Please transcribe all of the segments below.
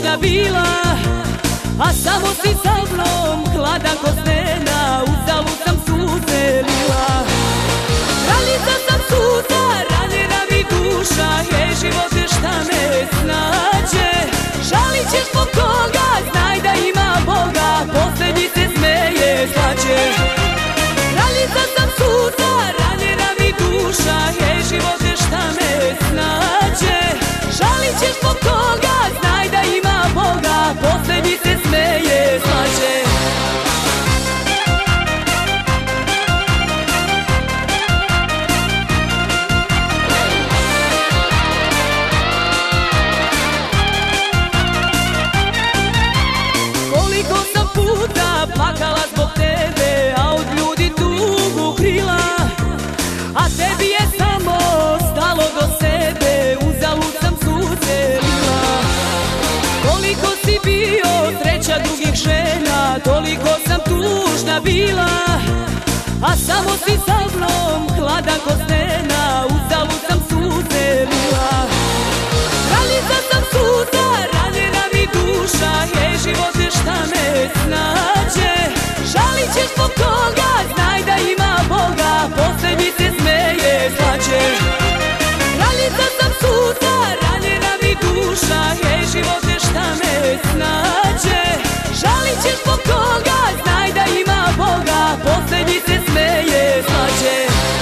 tužna bila, a samo si sa mnom hladan ko stena, uzalud sam suze lila. Kraljica sam suza, ranjena mi duša, hej živote šta me snađe. Žalit ćeš zbog toga, znaj da ima Boga, posljednji se smeje slađe. Kraljica sam suza, ranjena mi duša, hej živote šta me snađe. Žalit ćeš zbog toga, znaj da ima Boga, posljednji se smeje slađe. Koliko sam puta plakala zbog tebe, a od ljudi tugu krila, a tebi je samo stalo do sebe, uzalud sam suze lila. Koliko si bio sreća drugih žena, toliko sam tužna bila, a samo si sa mnom hladan ko stena, uzalud sam suze lila. Kraljica sam suza, ranjena mi duša, hej živote šta me snađe. Žalit ćeš zbog toga, znaj da ima Boga, posljednji se smeje slađe. Kraljica sam suza, ranjena mi duša, hej živote šta me snađe. Žalit ćeš zbog toga, znaj da ima Boga, posljednji se smeje slađe.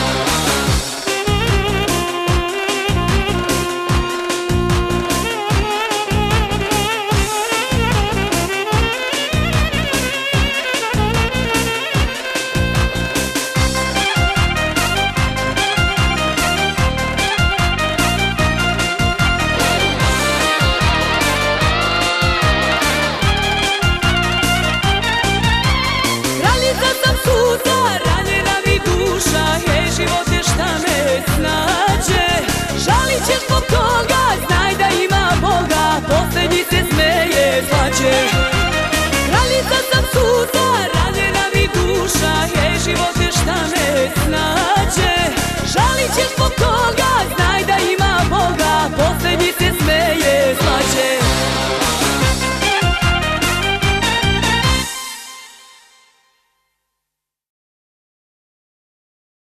Kraljica sam suza, ranjena mi duša, hej živote šta me snađe. Žalit ćeš zbog toga, znaj da ima Boga, posljednji se smeje slađe. Kraljica sam suza, ranjena mi duša, hej živote šta me snađe. Žalit ćeš zbog toga, znaj